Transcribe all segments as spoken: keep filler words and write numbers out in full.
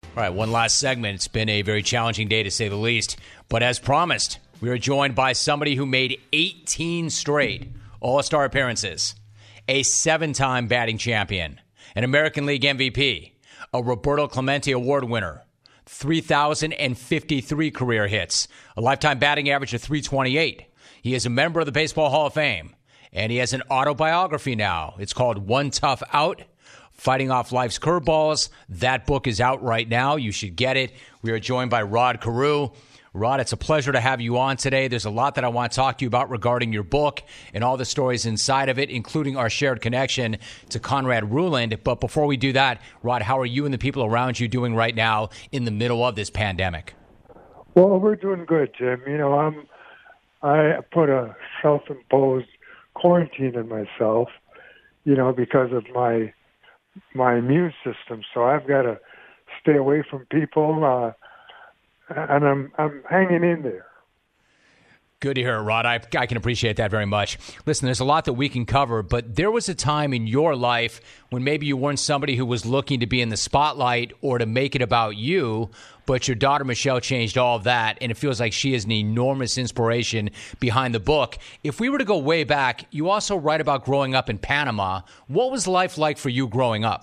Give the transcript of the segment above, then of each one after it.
All right, one last segment. It's been a very challenging day, to say the least. But as promised, we are joined by somebody who made eighteen straight All-Star appearances, a seven-time batting champion, an American League M V P, a Roberto Clemente Award winner, three thousand fifty-three career hits, a lifetime batting average of three twenty-eight. He is a member of the Baseball Hall of Fame, and he has an autobiography now. It's called One Tough Out, Fighting Off Life's Curveballs. That book is out right now. You should get it. We are joined by Rod Carew. Rod, it's a pleasure to have you on today. There's a lot that I want to talk to you about regarding your book and all the stories inside of it, including our shared connection to Conrad Ruland. But before we do that, Rod, how are you and the people around you doing right now in the middle of this pandemic? Well, we're doing good, Jim. You know, I'm I put a self-imposed quarantine on myself, you know, because of my my immune system. So I've got to stay away from people, uh, and I'm I'm hanging in there. Good to hear, Rod. I, I can appreciate that very much. Listen, there's a lot that we can cover, but there was a time in your life when maybe you weren't somebody who was looking to be in the spotlight or to make it about you, but your daughter Michelle changed all of that, and it feels like she is an enormous inspiration behind the book. If we were to go way back, you also write about growing up in Panama. What was life like for you growing up?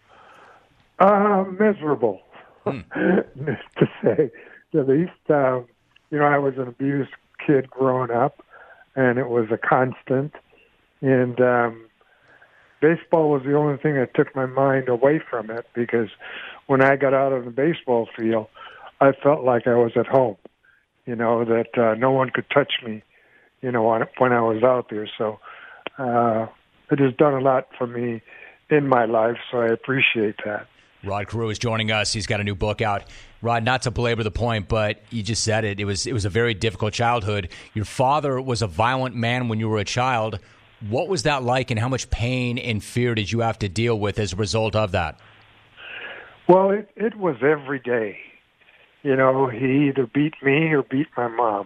Uh, miserable, Hmm. to say the least. Um, you know, I was an abused kid growing up, and it was a constant. And um, baseball was the only thing that took my mind away from it, because when I got out on the baseball field, I felt like I was at home. You know, that uh, no one could touch me, you know, on, when I was out there. So uh, it has done a lot for me in my life, so I appreciate that. Rod Carew is joining us. He's got a new book out. Rod, not to belabor the point, but you just said it. It was it was a very difficult childhood. Your father was a violent man when you were a child. What was that like, and how much pain and fear did you have to deal with as a result of that? Well, it, it was every day. You know, he either beat me or beat my mom.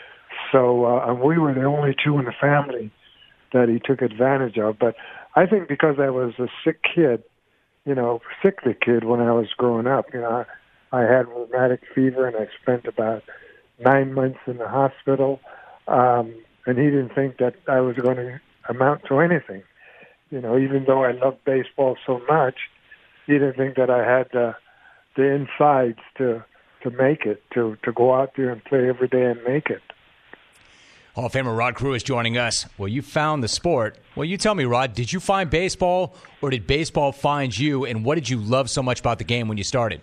So uh, we were the only two in the family that he took advantage of. But I think because I was a sick kid, you know, sickly kid when I was growing up. You know, I, I had rheumatic fever, and I spent about nine months in the hospital. Um, and he didn't think that I was going to amount to anything. You know, even though I loved baseball so much, he didn't think that I had the the insides to to make it, to to go out there and play every day and make it. Hall of Famer Rod Carew is joining us. Well, you found the sport. Well, you tell me, Rod, did you find baseball, or did baseball find you, and what did you love so much about the game when you started?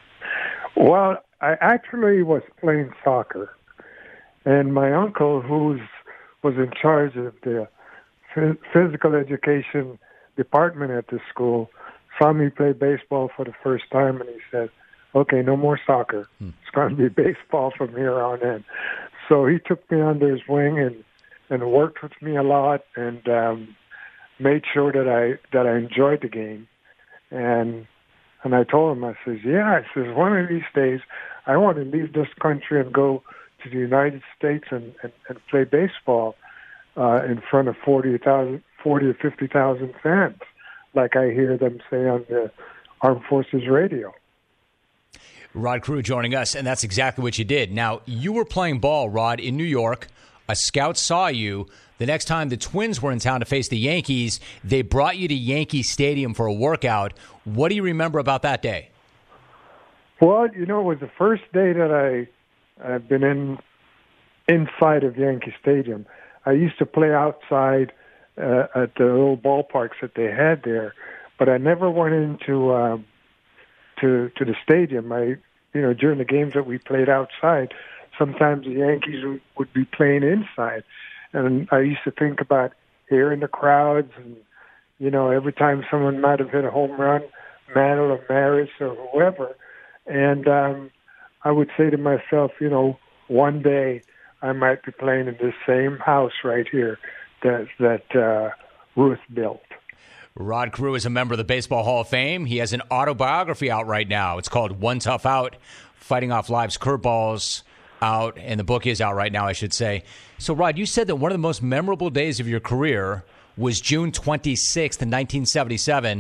Well, I actually was playing soccer, and my uncle, who was in charge of the physical education department at the school, saw me play baseball for the first time, and he said, okay, no more soccer. Hmm. It's going to be baseball from here on in. So he took me under his wing and, and worked with me a lot, and um, made sure that I that I enjoyed the game. And and I told him, I says, yeah, I says, one of these days I want to leave this country and go to the United States and, and, and play baseball uh, in front of forty thousand, forty or fifty thousand fans, like I hear them say on the Armed Forces radio. Rod Carew joining us, and that's exactly what you did. Now, you were playing ball, Rod, in New York. A scout saw you. The next time the Twins were in town to face the Yankees, they brought you to Yankee Stadium for a workout. What do you remember about that day? Well, you know, it was the first day that I, I've been in inside of Yankee Stadium. I used to play outside uh, at the little ballparks that they had there, but I never went into um, to to the stadium. I, you know, during the games that we played outside, sometimes the Yankees would, would be playing inside, and I used to think about hearing the crowds, and you know, every time someone might have hit a home run, Mantle or Maris or whoever, and um, I would say to myself, you know, one day I might be playing in this same house right here that that uh, Ruth built. Rod Carew is a member of the Baseball Hall of Fame. He has an autobiography out right now. It's called One Tough Out, Fighting Off Life's Curveballs out, and the book is out right now, I should say. So, Rod, you said that one of the most memorable days of your career was June twenty-sixth, nineteen seventy-seven.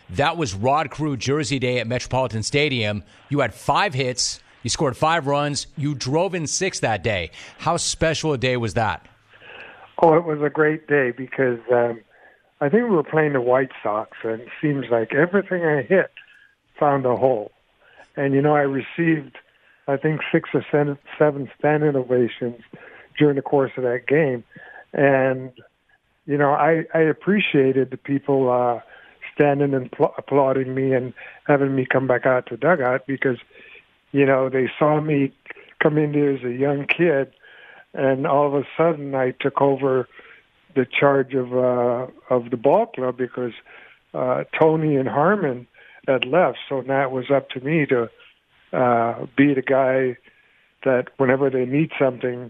That was Rod Carew Jersey Day at Metropolitan Stadium. You had five hits. You scored five runs. You drove in six that day. How special a day was that? Oh, it was a great day because um, I think we were playing the White Sox, and it seems like everything I hit found a hole. And, you know, I received, I think, six or seven, seven standing ovations during the course of that game. And, you know, I, I appreciated the people uh, standing and pl- applauding me and having me come back out to dugout because, you know, they saw me come in there as a young kid, and all of a sudden I took over the charge of uh, of the ball club because uh, Tony and Harmon had left, so now it was up to me to uh, be the guy that whenever they need something,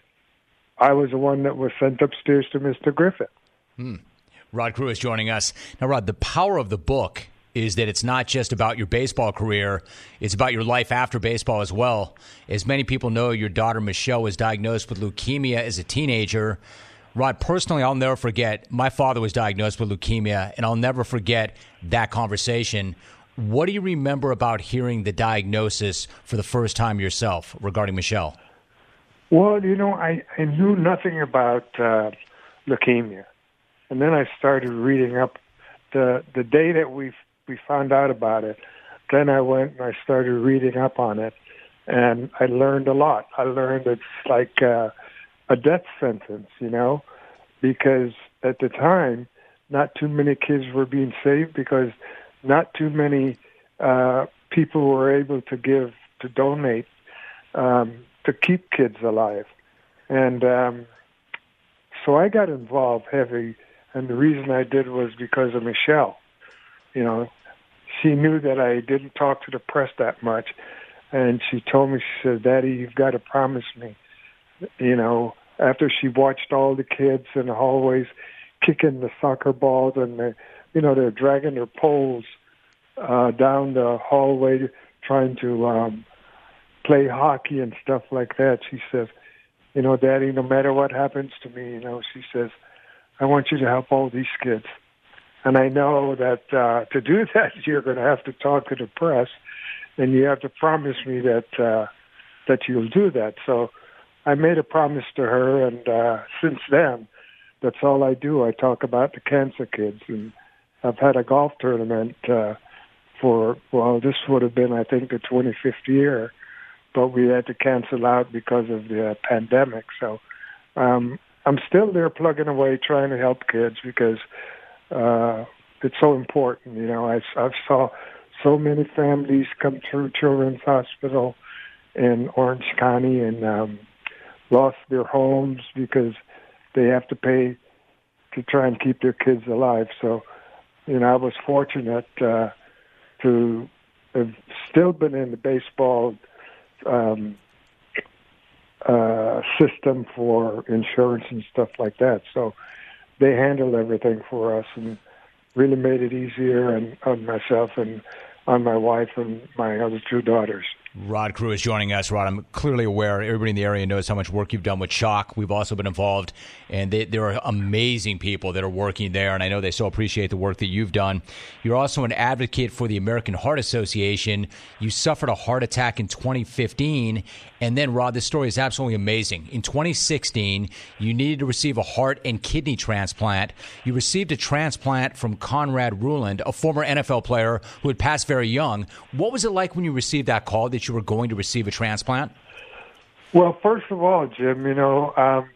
I was the one that was sent upstairs to Mister Griffith. Hmm. Rod Carew is joining us. Now, Rod, the power of the book is that it's not just about your baseball career. It's about your life after baseball as well. As many people know, your daughter Michelle was diagnosed with leukemia as a teenager. Rod, personally, I'll never forget, my father was diagnosed with leukemia, and I'll never forget that conversation. What do you remember about hearing the diagnosis for the first time yourself regarding Michelle? Well, you know, I, I knew nothing about uh, leukemia. And then I started reading up the the day that we we found out about it. Then I went and I started reading up on it, and I learned a lot. I learned it's like uh, a death sentence, you know, because at the time, not too many kids were being saved because not too many uh, people were able to give, to donate, um, to keep kids alive. And um, so I got involved heavy, and the reason I did was because of Michelle. You know, she knew that I didn't talk to the press that much, and she told me, she said, "Daddy, you've got to promise me." You know, after she watched all the kids in the hallways kicking the soccer balls, and they, you know, they're dragging their poles uh, down the hallway trying to um, play hockey and stuff like that. She says, "You know, Daddy, no matter what happens to me, you know," she says, "I want you to help all these kids." And I know that uh, to do that, you're going to have to talk to the press, and you have to promise me that uh, that you'll do that. So I made a promise to her, and uh, since then, that's all I do. I talk about the cancer kids, and I've had a golf tournament uh, for, well, this would have been, I think, the twenty-fifth year, but we had to cancel out because of the uh, pandemic. So um, I'm still there plugging away, trying to help kids because uh, it's so important. You know, I, I saw so many families come through Children's Hospital in Orange County and um, lost their homes because they have to pay to try and keep their kids alive. So, you know, I was fortunate uh, to have still been in the baseball um, uh, system for insurance and stuff like that. So they handled everything for us and really made it easier and on myself and on my wife and my other two daughters. Rod Carew is joining us. Rod, I'm clearly aware everybody in the area knows how much work you've done with Shock. We've also been involved, and they, there are amazing people that are working there, and I know they so appreciate the work that you've done. You're also an advocate for the American Heart Association. You suffered a heart attack in twenty fifteen, and then, Rod, this story is absolutely amazing. In twenty sixteen, you needed to receive a heart and kidney transplant. You received a transplant from Conrad Ruland, a former N F L player who had passed very young. What was it like when you received that call that you were going to receive a transplant? Well, first of all, Jim, you know, um,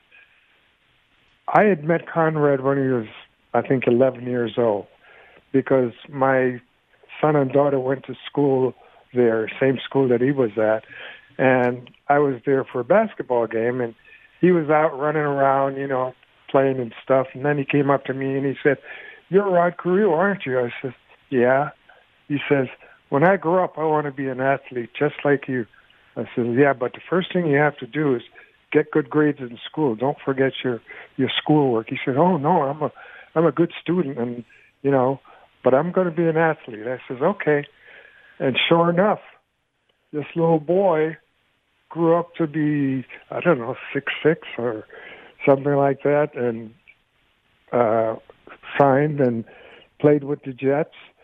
I had met Conrad when he was, I think, eleven years old because my son and daughter went to school there, same school that he was at, and I was there for a basketball game, and he was out running around, you know, playing and stuff, and then he came up to me and he said, "You're Rod Carew, aren't you?" I said, "Yeah." He says, "When I grow up, I want to be an athlete just like you." I said, "Yeah, but the first thing you have to do is get good grades in school. Don't forget your, your schoolwork." He said, "Oh, no, I'm a I'm a good student, and, you know, but I'm going to be an athlete." I said, "Okay." And sure enough, this little boy grew up to be, I don't know, six six or something like that, and uh, signed and played with the Jets.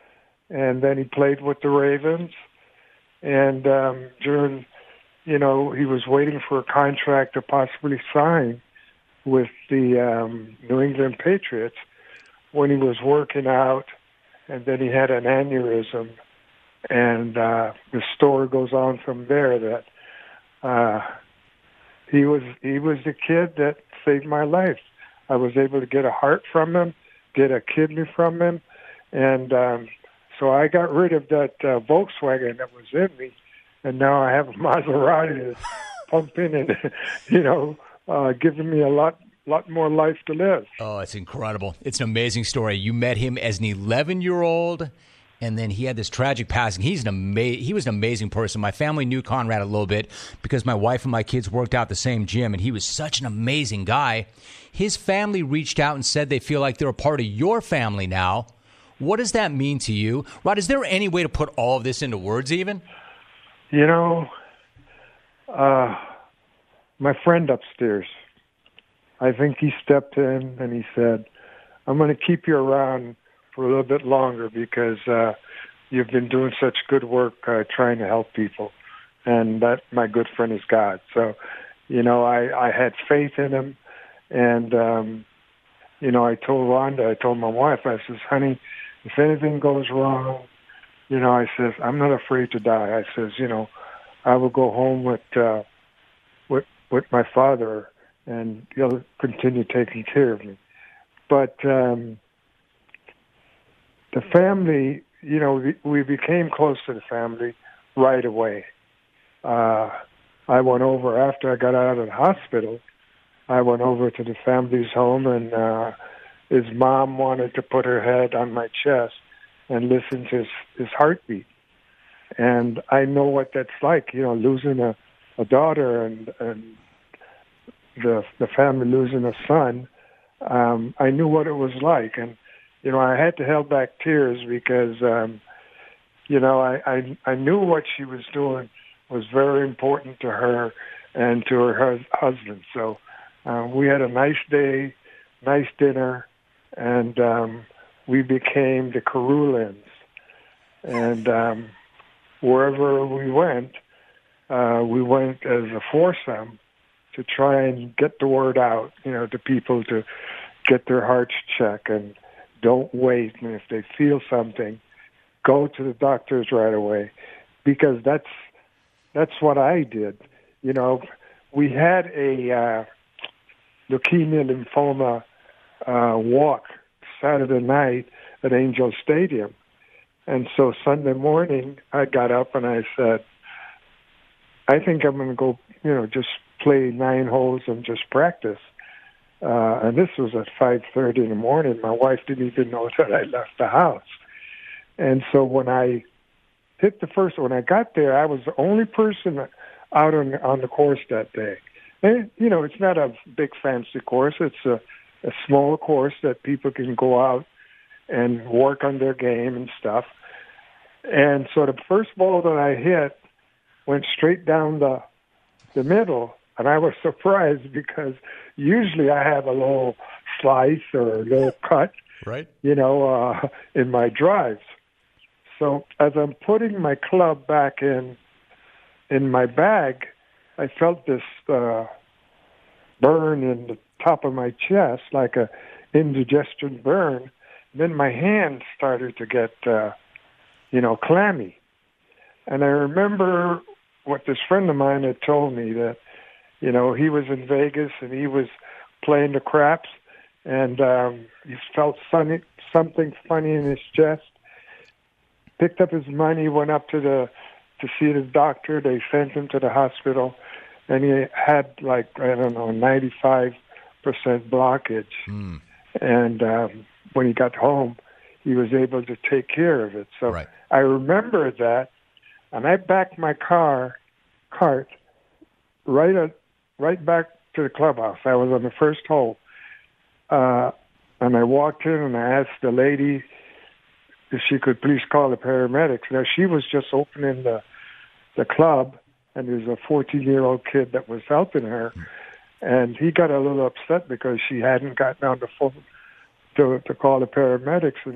and then he played with the Ravens. And um, during, you know, he was waiting for a contract to possibly sign with the um, New England Patriots when he was working out, and then he had an aneurysm. And uh, the story goes on from there that uh, he was he was the kid that saved my life. I was able to get a heart from him, get a kidney from him, and um, so I got rid of that uh, Volkswagen that was in me, and now I have a Maserati that's pumping and, you know, uh, giving me a lot lot more life to live. Oh, it's incredible. It's an amazing story. You met him as an eleven-year-old, and then he had this tragic passing. He's an ama- He was an amazing person. My family knew Conrad a little bit because my wife and my kids worked out at the same gym, and he was such an amazing guy. His family reached out and said they feel like they're a part of your family now. What does that mean to you? Rod, is there any way to put all of this into words even? You know, uh, my friend upstairs, I think he stepped in and he said, I'm going to keep you around for a little bit longer because uh, you've been doing such good work uh, trying to help people. And that, my good friend, is God. So, you know, I, I had faith in him. And, um, you know, I told Rhonda, I told my wife, I says, honey, if anything goes wrong, you know, I says, I'm not afraid to die. I says, you know, I will go home with uh, with with my father, and he'll continue taking care of me. But um, the family, you know, we, we became close to the family right away. Uh, I went over after I got out of the hospital. I went over to the family's home, and uh, his mom wanted to put her head on my chest and listen to his, his heartbeat. And I know what that's like, you know, losing a, a daughter and, and the the family losing a son. Um, I knew what it was like. And, you know, I had to hold back tears because, um, you know, I, I, I knew what she was doing was very important to her and to her hus- husband. So uh, we had a nice day, nice dinner, and um, we became the Carulins. And um, wherever we went, uh, we went as a foursome to try and get the word out, you know, to people to get their hearts checked and don't wait. And if they feel something, go to the doctors right away, because that's that's what I did. You know, we had a uh, leukemia lymphoma uh, walk Saturday night at Angel Stadium. And so Sunday morning, I got up and I said, I think I'm going to go, you know, just play nine holes and just practice. Uh, and this was at five thirty in the morning. My wife didn't even know that I left the house. And so when I hit the first, when I got there, I was the only person out on, on the course that day. And, you know, it's not a big fancy course. It's a, a small course that people can go out and work on their game and stuff. And so the first ball that I hit went straight down the the middle, and I was surprised because usually I have a little slice or a little cut, right? You know, uh, in my drives. So as I'm putting my club back in in my bag, I felt this uh, burn in the top of my chest, like a indigestion burn. Then my hands started to get, uh, you know, clammy. And I remember what this friend of mine had told me, that, you know, he was in Vegas and he was playing the craps, and um, he felt funny, something funny in his chest. Picked up his money, went up to the to see the doctor. They sent him to the hospital, and he had like, I don't know, ninety-five percent blockage. Mm. And um, when he got home, he was able to take care of it. So right. I remember that, and I backed my car, cart, right at, right back to the clubhouse. I was on the first hole, uh, and I walked in and I asked the lady if she could please call the paramedics. Now she was just opening the the club, and there was a fourteen-year-old kid that was helping her, and he got a little upset because she hadn't gotten on the phone to to call the paramedics, and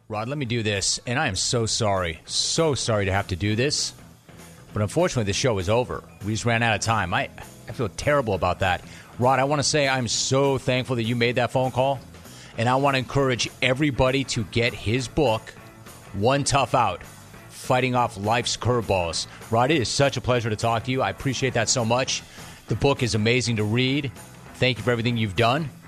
Rod, let me do this, and I am so sorry, so sorry to have to do this, but unfortunately the show is over. We just ran out of time. I, I feel terrible about that. Rod, I want to say I'm so thankful that you made that phone call, and I want to encourage everybody to get his book, One Tough Out, Fighting Off Life's Curveballs. Rod, it is such a pleasure to talk to you. I appreciate that so much. The book is amazing to read. Thank you for everything you've done.